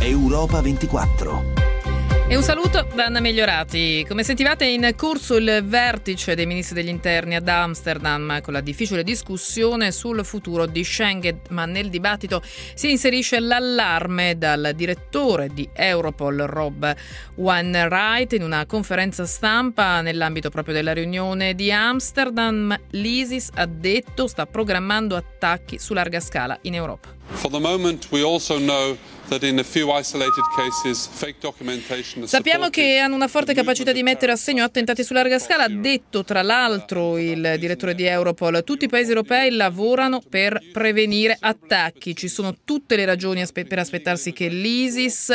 Europa 24. E un saluto da Anna Migliorati. Come sentivate, è in corso il vertice dei ministri degli interni ad Amsterdam con la difficile discussione sul futuro di Schengen, ma nel dibattito si inserisce l'allarme dal direttore di Europol, Rob Wainwright, in una conferenza stampa nell'ambito proprio della riunione di Amsterdam. L'ISIS, ha detto, sta programmando attacchi su larga scala in Europa. For the moment we also know that in a few isolated cases fake documentation is Sappiamo che hanno una forte capacità di mettere a segno attentati su larga scala, ha detto tra l'altro il direttore di Europol. Tutti i paesi europei lavorano per prevenire attacchi. Ci sono tutte le ragioni per aspettarsi che l'ISIS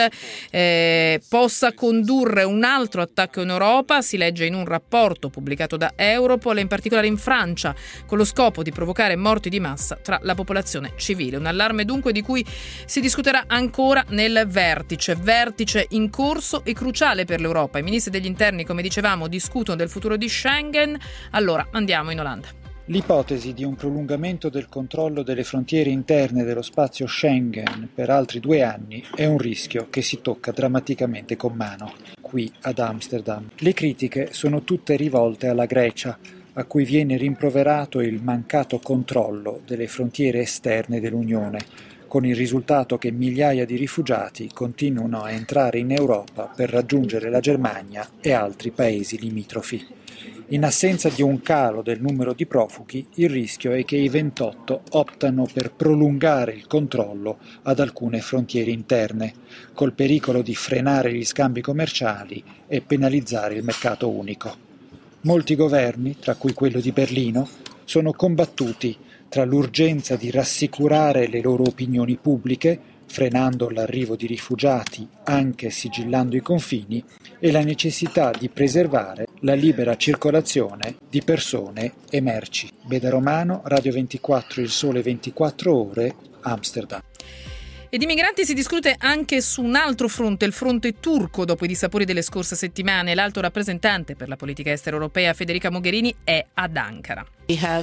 possa condurre un altro attacco in Europa, si legge in un rapporto pubblicato da Europol, e in particolare in Francia, con lo scopo di provocare morti di massa tra la popolazione civile. Un allarme dunque di cui si discuterà ancora nel vertice in corso e cruciale per l'Europa. I ministri degli interni, come dicevamo, discutono del futuro di Schengen. Allora andiamo in Olanda. L'ipotesi di un prolungamento del controllo delle frontiere interne dello spazio Schengen per altri 2 anni è un rischio che si tocca drammaticamente con mano qui ad Amsterdam. Le critiche sono tutte rivolte alla Grecia, a cui viene rimproverato il mancato controllo delle frontiere esterne dell'Unione, con il risultato che migliaia di rifugiati continuano a entrare in Europa per raggiungere la Germania e altri paesi limitrofi. In assenza di un calo del numero di profughi, il rischio è che i 28 optano per prolungare il controllo ad alcune frontiere interne, col pericolo di frenare gli scambi commerciali e penalizzare il mercato unico. Molti governi, tra cui quello di Berlino, sono combattuti tra l'urgenza di rassicurare le loro opinioni pubbliche, frenando l'arrivo di rifugiati anche sigillando i confini, e la necessità di preservare la libera circolazione di persone e merci. Beda Romano, Radio 24, Il Sole 24 Ore, Amsterdam. E di migranti si discute anche su un altro fronte, il fronte turco. Dopo i dissapori delle scorse settimane, l'alto rappresentante per la politica estera europea Federica Mogherini è ad Ankara. We have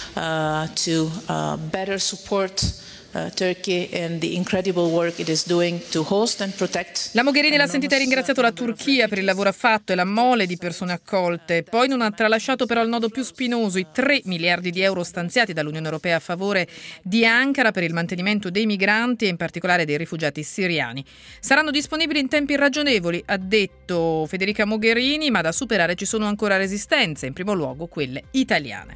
to better support Turkey and the incredible work it is doing to host and protect. La Mogherini l'ha sentita e ringraziato la Turchia per il lavoro fatto e la mole di persone accolte. Poi non ha tralasciato però il nodo più spinoso, i 3 miliardi di euro stanziati dall'Unione Europea a favore di Ankara per il mantenimento dei migranti e in particolare dei rifugiati siriani. Saranno disponibili in tempi ragionevoli, ha detto Federica Mogherini, ma da superare ci sono ancora resistenze, in primo luogo quelle italiane.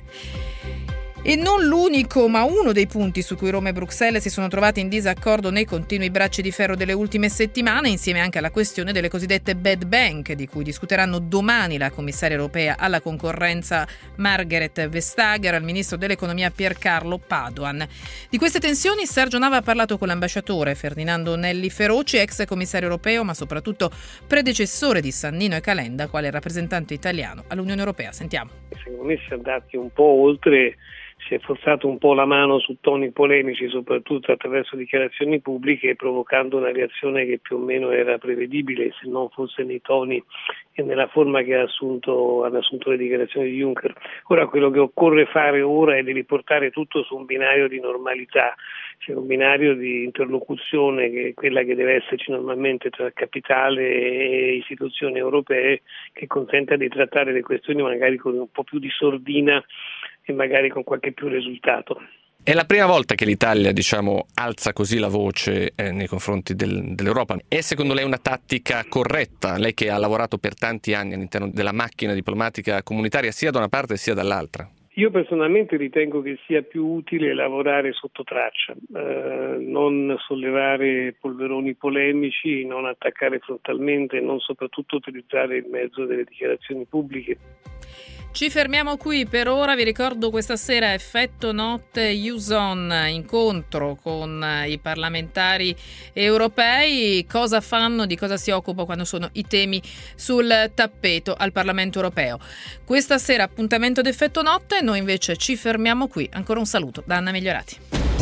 E non l'unico, ma uno dei punti su cui Roma e Bruxelles si sono trovati in disaccordo nei continui bracci di ferro delle ultime settimane, insieme anche alla questione delle cosiddette bad bank, di cui discuteranno domani la commissaria europea alla concorrenza Margrethe Vestager al ministro dell'economia Piercarlo Padoan. Di queste tensioni Sergio Nava ha parlato con l'ambasciatore Ferdinando Nelli Feroci, ex commissario europeo, ma soprattutto predecessore di Sannino e Calenda, quale rappresentante italiano all'Unione Europea. Sentiamo. Secondo me si è andati un po' oltre. Si è forzato un po' la mano su toni polemici, soprattutto attraverso dichiarazioni pubbliche, provocando una reazione che più o meno era prevedibile, se non fosse nei toni e nella forma che hanno assunto le dichiarazioni di Juncker. Ora quello che occorre fare ora è di riportare tutto su un binario di normalità, cioè un binario di interlocuzione che è quella che deve esserci normalmente tra capitale e istituzioni europee, che consenta di trattare le questioni magari con un po' più di sordina e magari con qualche più risultato. È la prima volta che l'Italia, alza così la voce nei confronti dell'Europa. È secondo lei una tattica corretta? Lei che ha lavorato per tanti anni all'interno della macchina diplomatica comunitaria, sia da una parte sia dall'altra? Io personalmente ritengo che sia più utile lavorare sotto traccia, non sollevare polveroni polemici, non attaccare frontalmente, non soprattutto utilizzare il mezzo delle dichiarazioni pubbliche. Ci fermiamo qui per ora, vi ricordo questa sera Effetto Notte Youth-On, incontro con i parlamentari europei, cosa fanno, di cosa si occupa quando sono i temi sul tappeto al Parlamento europeo. Questa sera appuntamento ad Effetto Notte, noi invece ci fermiamo qui, ancora un saluto da Anna Migliorati.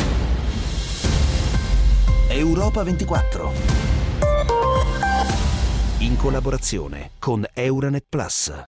Europa 24, in collaborazione con Euranet Plus.